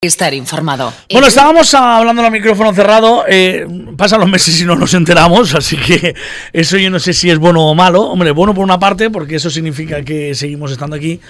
Estar informado. Bueno, estábamos hablando al micrófono cerrado, pasan los meses y no nos enteramos, así que eso yo no sé si es bueno o malo. Hombre, bueno por una parte, porque eso significa que seguimos estando aquí,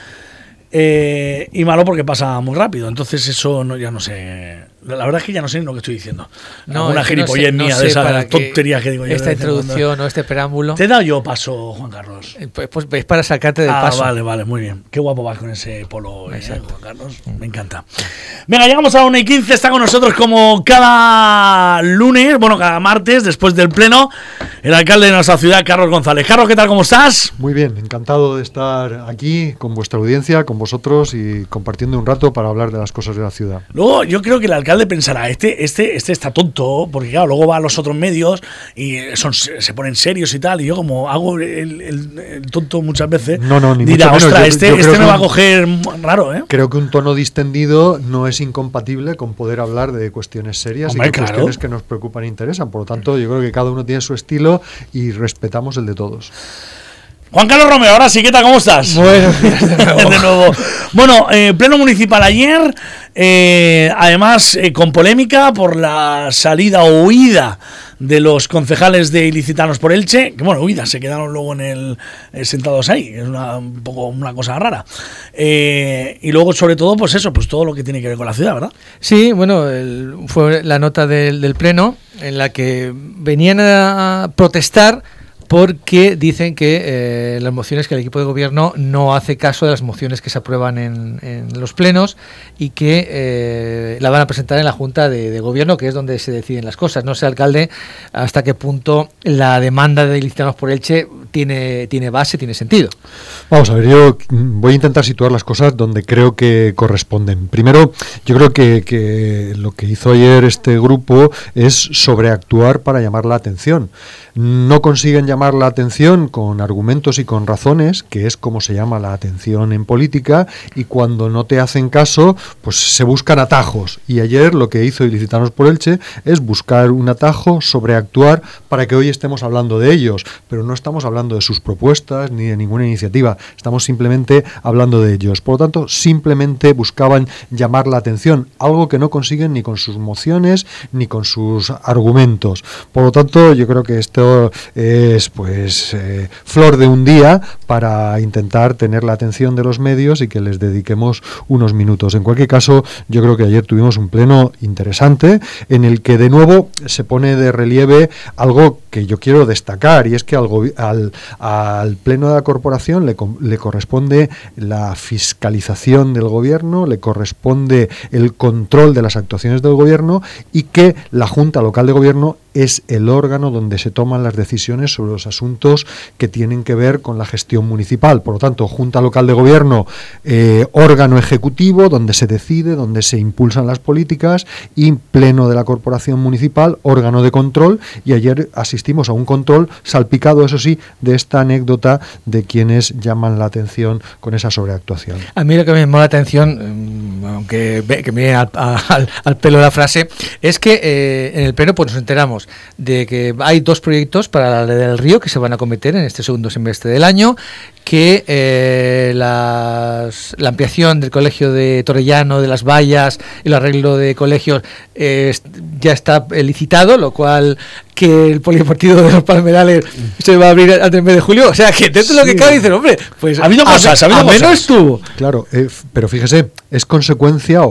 y malo porque pasa muy rápido. Entonces eso no, ya no sé. La verdad es que ya no sé ni lo que estoy diciendo. No, una gilipollez mía de esas tonterías que digo yo. Esta introducción o este preámbulo. Te he dado yo paso, Juan Carlos. Pues es para sacarte del paso. Vale, muy bien. Qué guapo vas con ese polo, Juan Carlos. Me encanta. Venga, llegamos a la 1:15. Está con nosotros como cada lunes, bueno, cada martes, después del pleno, el alcalde de nuestra ciudad, Carlos González. Carlos, ¿qué tal? ¿Cómo estás? Muy bien, encantado de estar aquí con vuestra audiencia, con vosotros y compartiendo un rato para hablar de las cosas de la ciudad. Luego, yo creo que el alcalde pensará, este está tonto, porque claro, luego va a los otros medios y se ponen serios y tal, y yo como hago el tonto muchas veces, dirá, ostras, este me va a coger raro, ¿eh? Creo que un tono distendido no es incompatible con poder hablar de cuestiones serias. Hombre, y de cuestiones que nos preocupan e interesan. Por lo tanto, yo creo que cada uno tiene su estilo y respetamos el de todos. Juan Carlos Romero, ahora sí, ¿qué tal? ¿Cómo estás? Bueno, de nuevo. Bueno, pleno municipal ayer, además con polémica por la salida o huida de los concejales de Ilicitanos por Elche, que bueno, huida, se quedaron luego sentados ahí, es un poco una cosa rara. Y luego, sobre todo, pues eso, pues todo lo que tiene que ver con la ciudad, ¿verdad? Sí, bueno, fue la nota del pleno en la que venían a protestar porque dicen que las mociones, que el equipo de gobierno no hace caso de las mociones que se aprueban en los plenos y que la van a presentar en la Junta de Gobierno, que es donde se deciden las cosas. No sé, alcalde, hasta qué punto la demanda de Ilicitanos por Elche tiene base, tiene sentido. Vamos a ver, yo voy a intentar situar las cosas donde creo que corresponden. Primero, yo creo que lo que hizo ayer este grupo es sobreactuar para llamar la atención. No consiguen llamar la atención con argumentos y con razones, que es como se llama la atención en política, y cuando no te hacen caso, pues se buscan atajos. Y ayer lo que hizo Ilicitanos por Elche es buscar un atajo, sobreactuar para que hoy estemos hablando de ellos, pero no estamos hablando de sus propuestas ni de ninguna iniciativa, estamos simplemente hablando de ellos. Por lo tanto, simplemente buscaban llamar la atención, algo que no consiguen ni con sus mociones ni con sus argumentos. Por lo tanto, yo creo que esto es flor de un día para intentar tener la atención de los medios y que les dediquemos unos minutos. En cualquier caso, yo creo que ayer tuvimos un pleno interesante en el que de nuevo se pone de relieve algo que yo quiero destacar, y es que al pleno de la corporación le corresponde la fiscalización del gobierno, le corresponde el control de las actuaciones del gobierno, y que la Junta Local de Gobierno es el órgano donde se toman las decisiones sobre los asuntos que tienen que ver con la gestión municipal. Por lo tanto, Junta Local de Gobierno, órgano ejecutivo donde se decide, donde se impulsan las políticas, y pleno de la corporación municipal, órgano de control. Y ayer asistimos a un control salpicado, eso sí, de esta anécdota de quienes llaman la atención con esa sobreactuación. A mí lo que me llamó la atención, aunque que me viene al pelo la frase, es que en el pleno pues nos enteramos de que hay 2 proyectos para la Ley del Río que se van a cometer en este segundo semestre del año, que la ampliación del colegio de Torrellano, de las vallas, y el arreglo de colegios ya está licitado, lo cual que el polideportivo de los Palmerales se va a abrir antes del mes de julio. O sea, que dentro de lo que cabe dicen, hombre, pues ha habido cosas, menos estuvo. Claro, pero fíjese, es consecuencia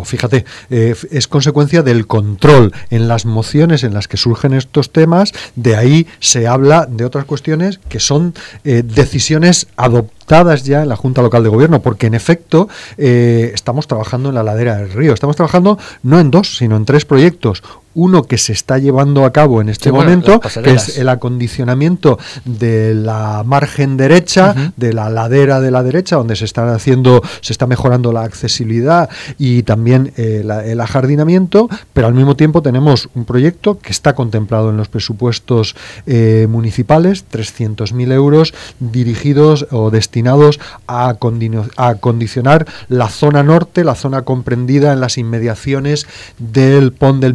del control en las mociones en las que surgen estos temas. De ahí se habla de otras cuestiones que son decisiones adoptadas ya en la Junta Local de Gobierno, porque en efecto estamos trabajando en la ladera del río. Estamos trabajando no en 2, sino en 3 proyectos. Uno que se está llevando a cabo en este momento, que es el acondicionamiento de la margen derecha, de la ladera de la derecha, donde se está mejorando la accesibilidad y también el ajardinamiento, pero al mismo tiempo tenemos un proyecto que está contemplado en los presupuestos municipales, 300.000 euros dirigidos o destinados a acondicionar la zona norte, la zona comprendida en las inmediaciones del Pont del Bimineral,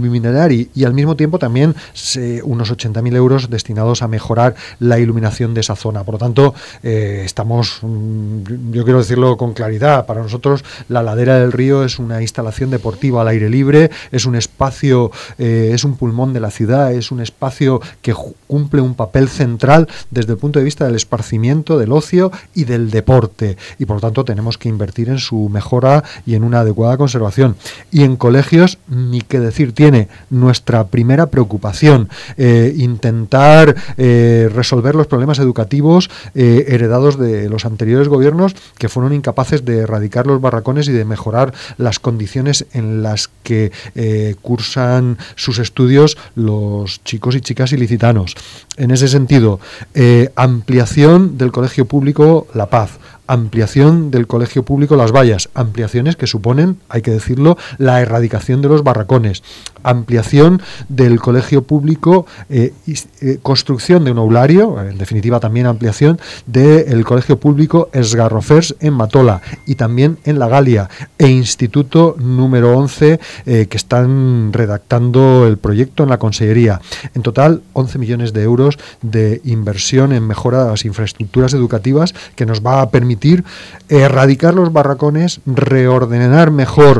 crear y al mismo tiempo también unos 80.000 euros destinados a mejorar la iluminación de esa zona. Por lo tanto, estamos, yo quiero decirlo con claridad, para nosotros la ladera del río es una instalación deportiva al aire libre, es un espacio, es un pulmón de la ciudad, es un espacio que cumple un papel central desde el punto de vista del esparcimiento, del ocio y del deporte, y por lo tanto tenemos que invertir en su mejora y en una adecuada conservación. Y en colegios, ni qué decir tiene, nuestra primera preocupación, intentar resolver los problemas educativos heredados de los anteriores gobiernos, que fueron incapaces de erradicar los barracones y de mejorar las condiciones en las que cursan sus estudios los chicos y chicas ilicitanos. En ese sentido, ampliación del Colegio Público La Paz, ampliación del Colegio Público Las Vallas, ampliaciones que suponen, hay que decirlo, la erradicación de los barracones, ampliación del Colegio Público, construcción de un aulario, en definitiva también ampliación del Colegio Público Esgarrofers en Matola y también en La Galia, e Instituto número 11 que están redactando el proyecto en la Consellería. En total, 11 millones de euros de inversión en mejora de las infraestructuras educativas que nos va a permitir erradicar los barracones, reordenar mejor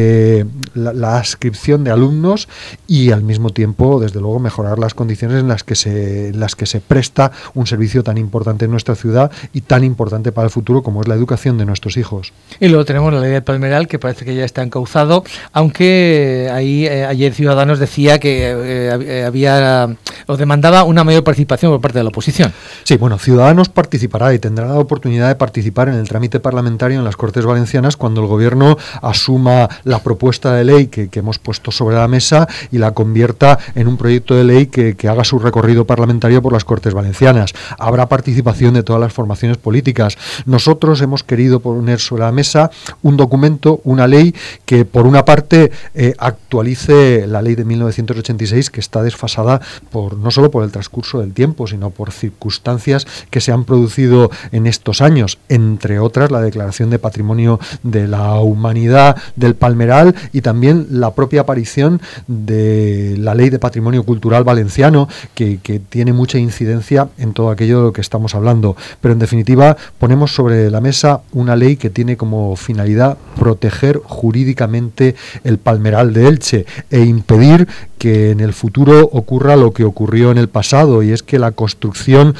la adscripción de alumnos y al mismo tiempo, desde luego, mejorar las condiciones en las que se presta un servicio tan importante en nuestra ciudad y tan importante para el futuro como es la educación de nuestros hijos. Y luego tenemos la ley del Palmeral, que parece que ya está encauzado, aunque ahí ayer Ciudadanos decía que había o demandaba una mayor participación por parte de la oposición. Sí, bueno, Ciudadanos participará y tendrá la oportunidad de participar en el trámite parlamentario en las Cortes Valencianas cuando el Gobierno asuma la propuesta de ley que hemos puesto sobre la mesa y la convierta en un proyecto de ley que haga su recorrido parlamentario por las Cortes Valencianas. Habrá participación de todas las formaciones políticas. Nosotros hemos querido poner sobre la mesa un documento, una ley que por una parte actualice la ley de 1986, que está desfasada no solo por el transcurso del tiempo, sino por circunstancias que se han producido en estos años, entre otras la declaración de Patrimonio de la Humanidad del Palmeral y también la propia aparición de la Ley de Patrimonio Cultural Valenciano, que tiene mucha incidencia en todo aquello de lo que estamos hablando. Pero en definitiva ponemos sobre la mesa una ley que tiene como finalidad proteger jurídicamente el Palmeral de Elche e impedir que en el futuro ocurra lo que ocurrió en el pasado, y es que la construcción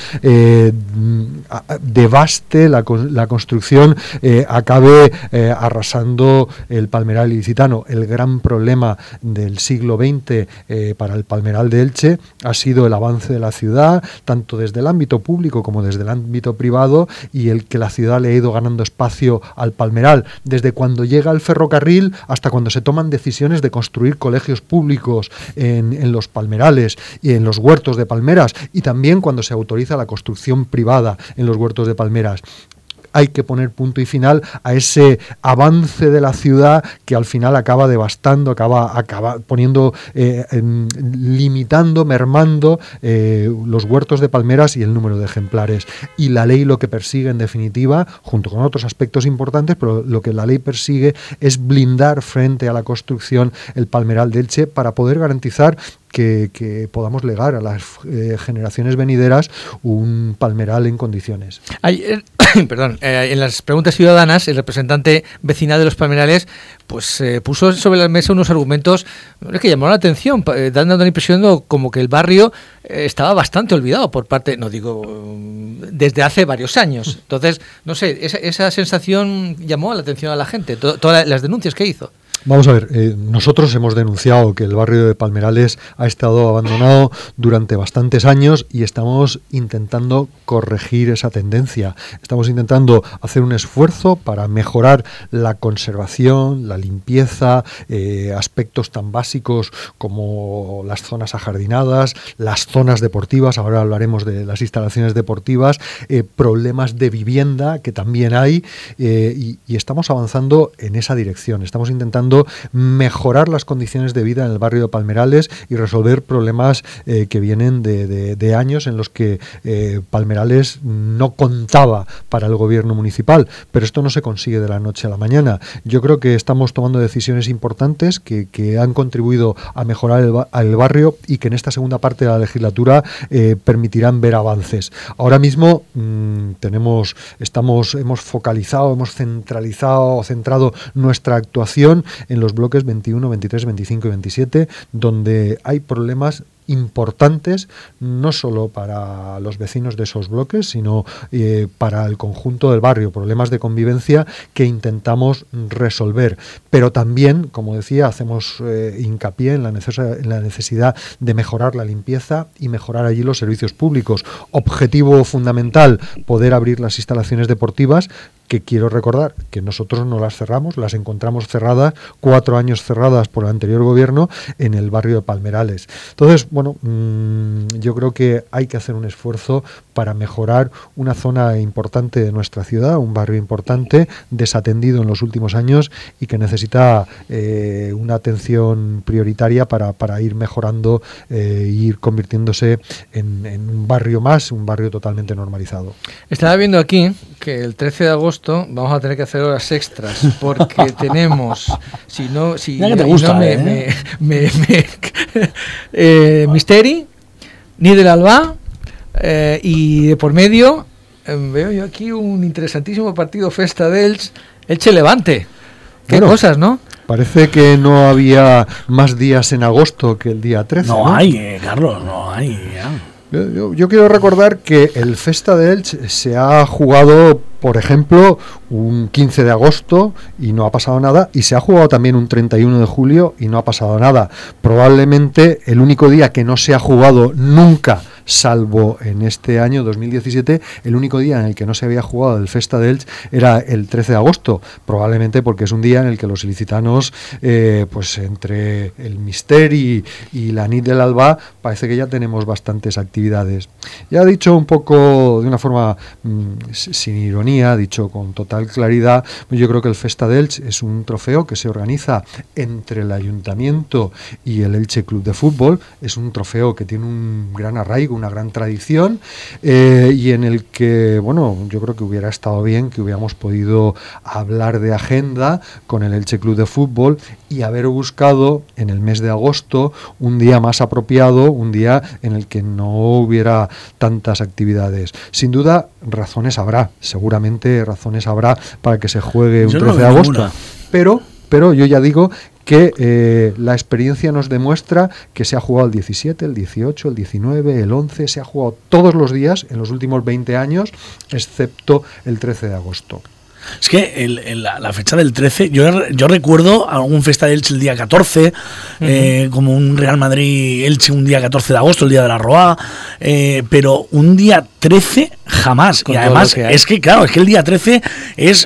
devaste, la construcción acabe arrasando el Palmeral ilicitano. El gran problema del siglo XX para el Palmeral de Elche ha sido el avance de la ciudad, tanto desde el ámbito público como desde el ámbito privado, y el que la ciudad le ha ido ganando espacio al Palmeral, desde cuando llega el ferrocarril hasta cuando se toman decisiones de construir colegios públicos en los palmerales y en los huertos de palmeras, y también cuando se autoriza la construcción privada en los huertos de palmeras. Hay que poner punto y final a ese avance de la ciudad que al final acaba devastando, acaba poniendo, limitando, mermando los huertos de palmeras y el número de ejemplares. Y la ley lo que persigue, en definitiva, junto con otros aspectos importantes, pero lo que la ley persigue es blindar frente a la construcción el Palmeral de Elche para poder garantizar que podamos legar a las generaciones venideras un Palmeral en condiciones. Ayer, en las preguntas ciudadanas, el representante vecinal de los Palmerales pues puso sobre la mesa unos argumentos que llamaron la atención, dando la impresión de como que el barrio estaba bastante olvidado por parte, no digo desde hace varios años. Entonces, no sé, esa sensación llamó la atención a la gente, todas las denuncias que hizo. Vamos a ver, nosotros hemos denunciado que el barrio de Palmerales ha estado abandonado durante bastantes años y estamos intentando corregir esa tendencia. Estamos intentando hacer un esfuerzo para mejorar la conservación, la limpieza, aspectos tan básicos como las zonas ajardinadas, las zonas deportivas, ahora hablaremos de las instalaciones deportivas, problemas de vivienda que también hay, y estamos avanzando en esa dirección. Estamos intentando intentando mejorar las condiciones de vida en el barrio de Palmerales y resolver problemas que vienen de años en los que Palmerales no contaba para el gobierno municipal, pero esto no se consigue de la noche a la mañana. Yo creo que estamos tomando decisiones importantes que han contribuido a mejorar el barrio y que en esta segunda parte de la legislatura permitirán ver avances. Ahora mismo hemos focalizado, hemos centrado nuestra actuación en los bloques 21, 23, 25 y 27, donde hay problemas importantes, no solo para los vecinos de esos bloques, sino para el conjunto del barrio, problemas de convivencia que intentamos resolver. Pero también, como decía, hacemos hincapié en la necesidad de mejorar la limpieza y mejorar allí los servicios públicos. Objetivo fundamental, poder abrir las instalaciones deportivas, que quiero recordar que nosotros no las cerramos, las encontramos cerradas, 4 años cerradas por el anterior gobierno en el barrio de Palmerales. Entonces, bueno, yo creo que hay que hacer un esfuerzo para mejorar una zona importante de nuestra ciudad, un barrio importante, desatendido en los últimos años y que necesita una atención prioritaria para ir mejorando e ir convirtiéndose en un barrio más, un barrio totalmente normalizado. Estaba viendo aquí que el 13 de agosto vamos a tener que hacer horas extras porque tenemos, Misteri, Nid del Alba y de por medio veo yo aquí un interesantísimo partido Festa d'Elx, Elche Levante. Qué cosas, ¿no? Parece que no había más días en agosto que el día 13. No hay, Carlos, no hay. Yo quiero recordar que el Festa d'Elx se ha jugado, por ejemplo, un 15 de agosto y no ha pasado nada, y se ha jugado también un 31 de julio y no ha pasado nada. Probablemente el único día que no se ha jugado nunca, salvo en este año 2017, el único día en el que no se había jugado el Festa d'Elx era el 13 de agosto, probablemente porque es un día en el que los ilicitanos, pues entre el Misteri y la Nit del Alba, parece que ya tenemos bastantes actividades. Ya he dicho un poco de una forma sin ironía, dicho con total claridad, yo creo que el Festa d'Elx es un trofeo que se organiza entre el Ayuntamiento y el Elche Club de Fútbol. Es un trofeo que tiene un gran arraigo, una gran tradición, y en el que, bueno, yo creo que hubiera estado bien que hubiéramos podido hablar de agenda con el Elche Club de Fútbol y haber buscado en el mes de agosto un día más apropiado, un día en el que no hubiera tantas actividades. Sin duda, razones habrá, seguramente razones habrá para que se juegue un 13 de agosto, pero yo ya digo que la experiencia nos demuestra que se ha jugado el 17, el 18, el 19, el 11, se ha jugado todos los días en los últimos 20 años, excepto el 13 de agosto. Es que la fecha del 13, yo recuerdo algún Festa d'Elche el día 14, como un Real Madrid-Elche un día 14 de agosto, el día de la Roa, pero un día 13 jamás. Con y además es que, claro, es que el día 13 es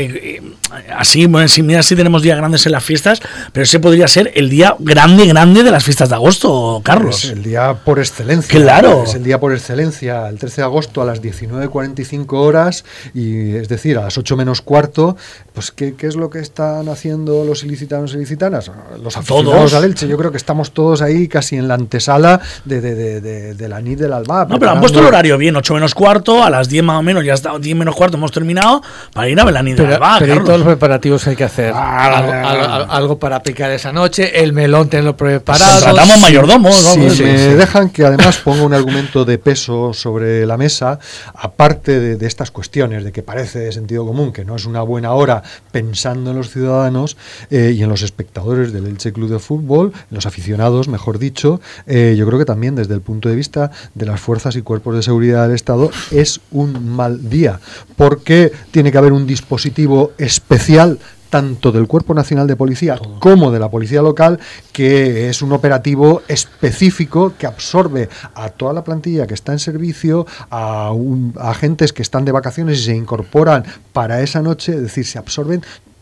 así, bueno, mira, sí tenemos días grandes en las fiestas, pero ese podría ser el día grande de las fiestas de agosto, Carlos. Es el día por excelencia. Claro. Es el día por excelencia, el 13 de agosto a las 19:45 horas, y es decir, a las 8 menos cuarto, pues ¿qué es lo que están haciendo los ilicitanos y ilicitanas? Los aficionados al Elche. Yo creo que estamos todos ahí casi en la antesala de la Nit del Alba. No, pero han puesto el horario bien, 8 menos cuarto, a las 10 más o menos, ya está, 10 menos cuarto hemos terminado, para ir a ver la Nit del Alba. Pero todos los preparativos que hay que hacer. Algo para picar esa noche, el melón tenerlo preparado. Contratamos mayordomos. Si me dejan que además ponga un argumento de peso sobre la mesa, aparte de estas cuestiones de que parece de sentido común, que no es una buena hora pensando en los ciudadanos y en los espectadores del Elche Club de Fútbol, en los aficionados, mejor dicho, yo creo que también desde el punto de vista de las fuerzas y cuerpos de seguridad del Estado es un mal día, porque tiene que haber un dispositivo especial tanto del Cuerpo Nacional de Policía como de la Policía Local, que es un operativo específico que absorbe a toda la plantilla que está en servicio, a agentes que están de vacaciones y se incorporan para esa noche, es decir, se absorben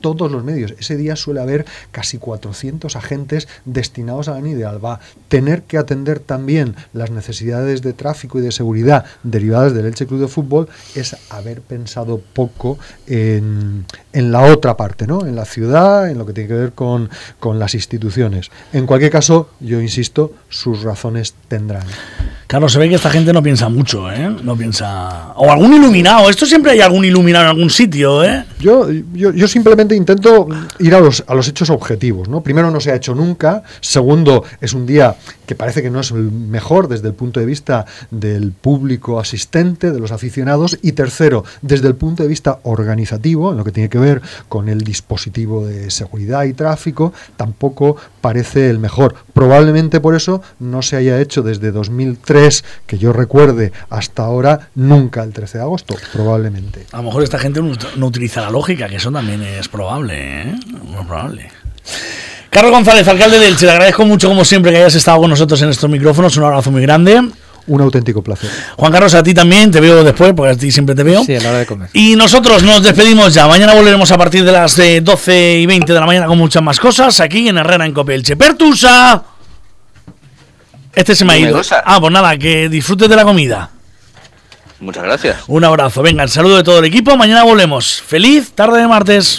todos los medios. Ese día suele haber casi 400 agentes destinados a la NI de Alba. Tener que atender también las necesidades de tráfico y de seguridad derivadas del Elche Club de Fútbol es haber pensado poco en la otra parte, ¿no? En la ciudad, en lo que tiene que ver con las instituciones. En cualquier caso, yo insisto, sus razones tendrán. Carlos, se ve que esta gente no piensa mucho, ¿eh? No piensa... O algún iluminado. Esto siempre hay algún iluminado en algún sitio, ¿eh? Yo simplemente intento ir a los hechos objetivos, ¿no? Primero, no se ha hecho nunca. Segundo, es un día que parece que no es el mejor desde el punto de vista del público asistente, de los aficionados. Y tercero, desde el punto de vista organizativo, en lo que tiene que ver con el dispositivo de seguridad y tráfico, tampoco parece el mejor. Probablemente por eso no se haya hecho desde 2003, que yo recuerde, hasta ahora, nunca el 13 de agosto, probablemente. A lo mejor esta gente no utiliza la lógica, que eso también es probable, ¿eh? Muy probable. Carlos González, alcalde de Elche, le agradezco mucho, como siempre, que hayas estado con nosotros en estos micrófonos. Un abrazo muy grande. Un auténtico placer. Juan Carlos, a ti también, te veo después, porque a ti siempre te veo. Sí, a la hora de comer. Y nosotros nos despedimos ya. Mañana volveremos a partir de las 12:20 de la mañana con muchas más cosas, aquí en Herrera, en Cope Elche. ¡Pertusa! Este se me ha ido. Pues nada, que disfrutes de la comida. Muchas gracias. Un abrazo. Venga, el saludo de todo el equipo. Mañana volvemos. Feliz tarde de martes.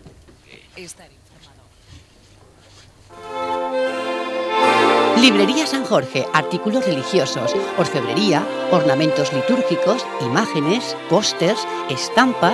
Librería San Jorge, artículos religiosos, orfebrería, ornamentos litúrgicos, imágenes, pósters, estampas.